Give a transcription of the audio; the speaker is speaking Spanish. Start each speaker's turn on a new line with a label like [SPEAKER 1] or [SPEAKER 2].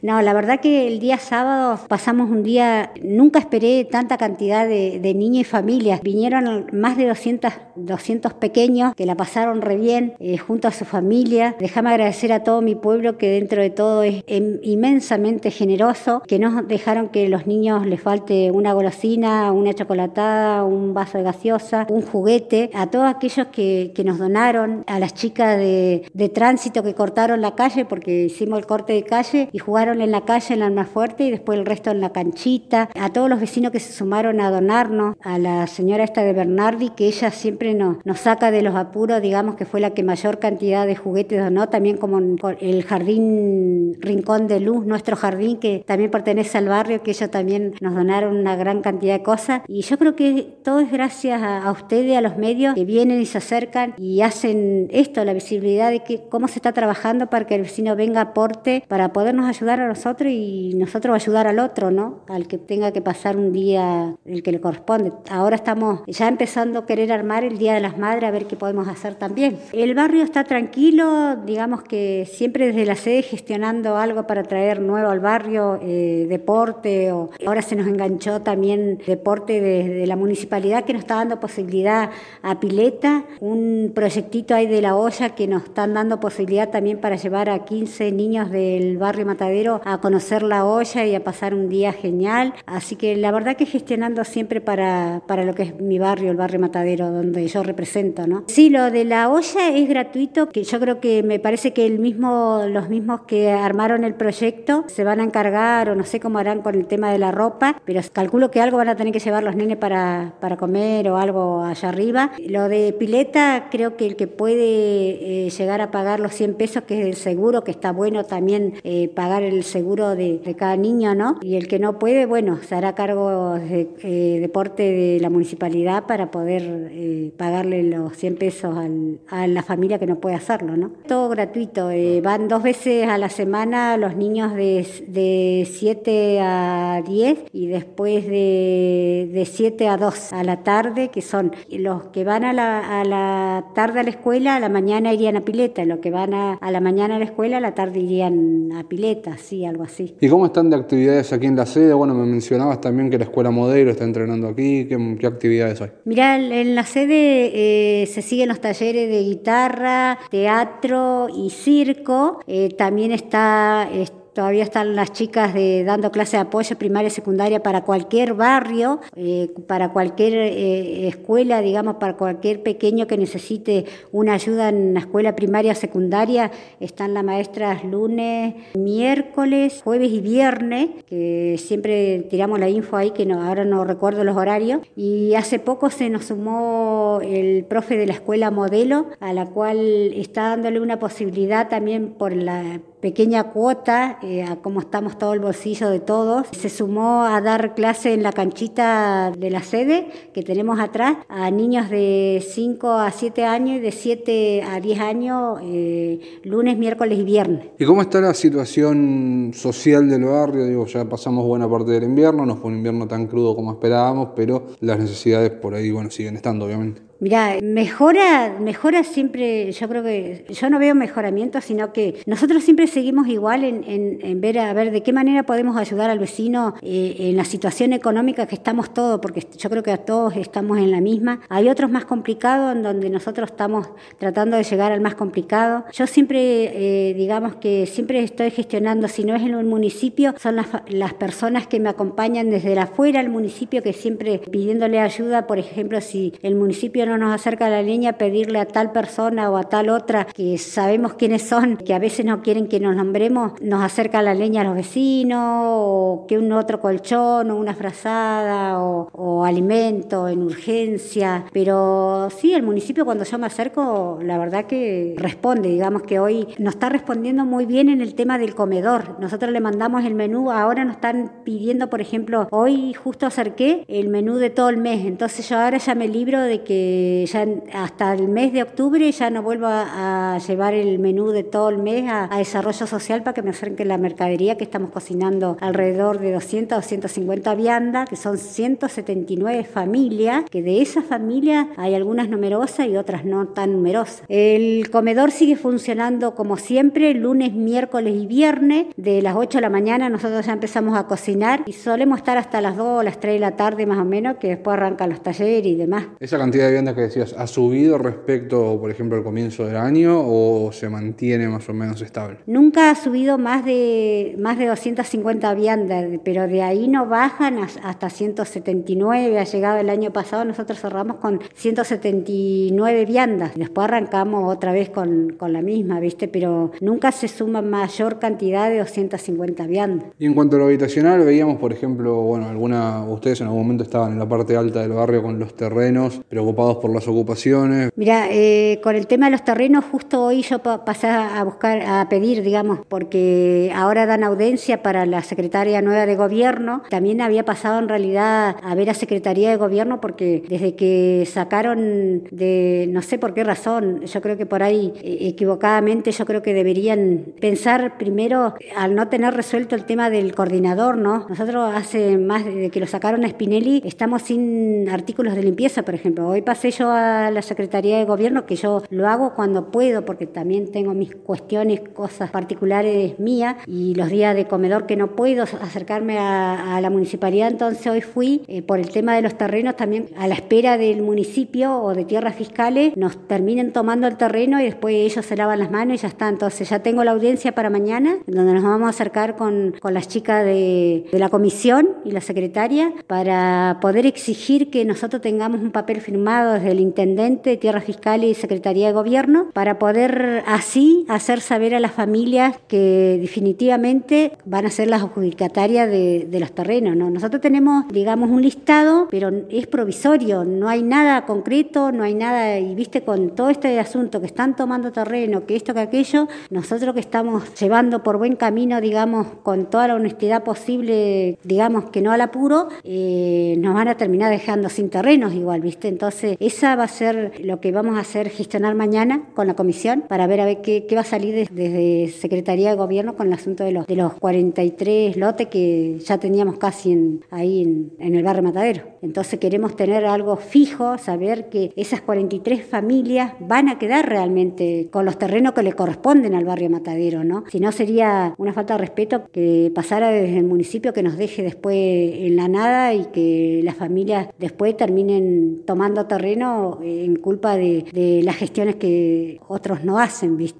[SPEAKER 1] No, la verdad que el día sábado pasamos un día, nunca esperé tanta cantidad de niños y familias. Vinieron más de 200 pequeños que la pasaron re bien junto a su familia. Déjame agradecer a todo mi pueblo que dentro de todo es inmensamente generoso, que no dejaron que los niños les falte una golosina, una chocolatada, un vaso de gaseosa, un juguete. A todos aquellos que nos donaron, a las chicas de tránsito que cortaron la calle porque hicimos el corte de calle y jugaron en la calle en la Almafuerte y después el resto en la canchita, a todos los vecinos que se sumaron a donarnos, a la señora esta de Bernardi, que ella siempre nos saca de los apuros, digamos que fue la que mayor cantidad de juguetes donó, también como el jardín Rincón de Luz, nuestro jardín que también pertenece al barrio, que ellos también nos donaron una gran cantidad de cosas, y yo creo que todo es gracias a ustedes, a los medios que vienen y se acercan y hacen esto, la visibilidad de que cómo se está trabajando para que el vecino venga, aporte, para podernos ayudar a nosotros y nosotros ayudar al otro, ¿no? Al que tenga que pasar un día el que le corresponde. Ahora estamos ya empezando a querer armar el Día de las Madres, a ver qué podemos hacer también. El barrio está tranquilo, digamos que siempre desde la sede gestionando algo para traer nuevo al barrio, deporte, o ahora se nos enganchó también deporte de la municipalidad que nos está dando posibilidad a pileta, un proyectito ahí de la olla que nos están dando posibilidad también para llevar a 15 niños del barrio Matadero a conocer la olla y a pasar un día genial. Así que la verdad que gestionando siempre para lo que es mi barrio, el barrio Matadero, donde yo represento, ¿no? Sí, lo de la olla es gratuito, que yo creo que me parece que los mismos que armaron el proyecto se van a encargar, o no sé cómo harán con el tema de la ropa, pero calculo que algo van a tener que llevar los nenes para comer o algo allá arriba. Lo de pileta, creo que el que puede llegar a pagar los 100 pesos, que es el seguro, que está bueno también pagar el seguro de cada niño, ¿no? Y el que no puede, bueno, se hará cargo de deporte de la municipalidad para poder pagarle los 100 pesos a la familia que no puede hacerlo, ¿no? Todo gratuito, van 2 veces a la semana los niños de 7 a 10 y después de 7 a 2 a la tarde, que son los que van a la tarde a la escuela, a la mañana irían a pileta, los que van a la mañana a la escuela, a la tarde irían a pileta, sí, algo así.
[SPEAKER 2] ¿Y cómo están de actividades aquí en la sede? Bueno, me mencionabas también que la Escuela Modelo está entrenando aquí. ¿Qué actividades hay?
[SPEAKER 1] Mirá, en la sede se siguen los talleres de guitarra, teatro y circo. También todavía están las chicas dando clases de apoyo primaria y secundaria para cualquier barrio, para cualquier escuela, digamos, para cualquier pequeño que necesite una ayuda en la escuela primaria o secundaria. Están las maestras lunes, miércoles, jueves y viernes, que siempre tiramos la info ahí, que ahora no recuerdo los horarios. Y hace poco se nos sumó el profe de la Escuela Modelo, a la cual está dándole una posibilidad también por la pequeña cuota, a cómo estamos todo el bolsillo de todos. Se sumó a dar clase en la canchita de la sede que tenemos atrás a niños de 5 a 7 años y de 7 a 10 años, lunes, miércoles y viernes.
[SPEAKER 2] ¿Y cómo está la situación social del barrio? Digo, ya pasamos buena parte del invierno, no fue un invierno tan crudo como esperábamos, pero las necesidades por ahí, bueno, siguen estando, obviamente.
[SPEAKER 1] Mirá, mejora siempre, yo creo que, yo no veo mejoramiento, sino que nosotros siempre seguimos igual en ver a ver de qué manera podemos ayudar al vecino en la situación económica que estamos todos, porque yo creo que a todos estamos en la misma. Hay otros más complicados en donde nosotros estamos tratando de llegar al más complicado. Yo siempre, digamos que siempre estoy gestionando, si no es en un municipio, son las personas que me acompañan desde afuera al municipio, que siempre pidiéndole ayuda, por ejemplo, si el municipio no nos acerca a la leña, pedirle a tal persona o a tal otra que sabemos quiénes son, que a veces no quieren que nos nombremos, nos acerca la leña a los vecinos, o que un otro colchón o una frazada o alimento en urgencia. Pero sí, el municipio, cuando yo me acerco, la verdad que responde, digamos que hoy nos está respondiendo muy bien en el tema del comedor. Nosotros le mandamos el menú, ahora nos están pidiendo, por ejemplo, hoy justo acerqué el menú de todo el mes, entonces yo ahora ya me libro de que ya hasta el mes de octubre ya no vuelvo a llevar el menú de todo el mes a desarrollo social para que me acerquen la mercadería, que estamos cocinando alrededor de 200 o 150 viandas, que son 179 familias, que de esas familias hay algunas numerosas y otras no tan numerosas. El comedor sigue funcionando como siempre, lunes, miércoles y viernes, de las 8 de la mañana nosotros ya empezamos a cocinar y solemos estar hasta las 2 o las 3 de la tarde más o menos, que después arrancan los talleres y demás.
[SPEAKER 2] ¿Esa cantidad de viandas que decías ha subido respecto, por ejemplo, al comienzo del año o se mantiene más o menos estable?
[SPEAKER 1] Nunca ha subido más de 250 viandas, pero de ahí no bajan hasta 179. Ha llegado el año pasado, nosotros cerramos con 179 viandas. Después arrancamos otra vez con la misma, ¿viste? Pero nunca se suma mayor cantidad de 250 viandas.
[SPEAKER 2] Y en cuanto a lo habitacional, veíamos, por ejemplo, ustedes en algún momento estaban en la parte alta del barrio con los terrenos, preocupados por las ocupaciones.
[SPEAKER 1] Mira, con el tema de los terrenos, justo hoy yo pasé a pedir, digamos, porque ahora dan audiencia para la secretaria nueva de gobierno. También había pasado en realidad a ver a Secretaría de Gobierno porque desde que sacaron no sé por qué razón, yo creo que por ahí equivocadamente, yo creo que deberían pensar primero, al no tener resuelto el tema del coordinador, ¿no? Nosotros hace más de que lo sacaron a Spinelli, estamos sin artículos de limpieza, por ejemplo. Hoy pasé yo a la Secretaría de Gobierno, que yo lo hago cuando puedo, porque también tengo mis cuestiones, cosas particulares mías, y los días de comedor que no puedo acercarme a la municipalidad. Entonces hoy fui por el tema de los terrenos, también a la espera del municipio o de tierras fiscales, nos terminen tomando el terreno y después ellos se lavan las manos y ya está. Entonces ya tengo la audiencia para mañana, donde nos vamos a acercar con las chicas de la comisión y la secretaria para poder exigir que nosotros tengamos un papel firmado desde el intendente, tierras fiscales y Secretaría de Gobierno, para poder así hacer saber a las familias que definitivamente van a ser las adjudicatarias de los terrenos, ¿no? Nosotros tenemos, digamos, un listado, pero es provisorio, no hay nada concreto, no hay nada, y viste, con todo este asunto que están tomando terreno, que esto, que aquello, nosotros que estamos llevando por buen camino, digamos, con toda la honestidad posible, digamos, que no al apuro, nos van a terminar dejando sin terrenos igual, viste. Entonces esa va a ser lo que vamos a hacer, gestionar mañana con la comisión para ver qué va a salir desde Secretaría de Gobierno con el asunto de los 43 lotes que ya teníamos casi ahí en el barrio Matadero. Entonces queremos tener algo fijo, saber que esas 43 familias van a quedar realmente con los terrenos que le corresponden al barrio Matadero, ¿no? Si no, sería una falta de respeto que pasara desde el municipio, que nos deje después en la nada y que las familias después terminen tomando terreno en culpa de las gestiones que otros no hacen, ¿viste?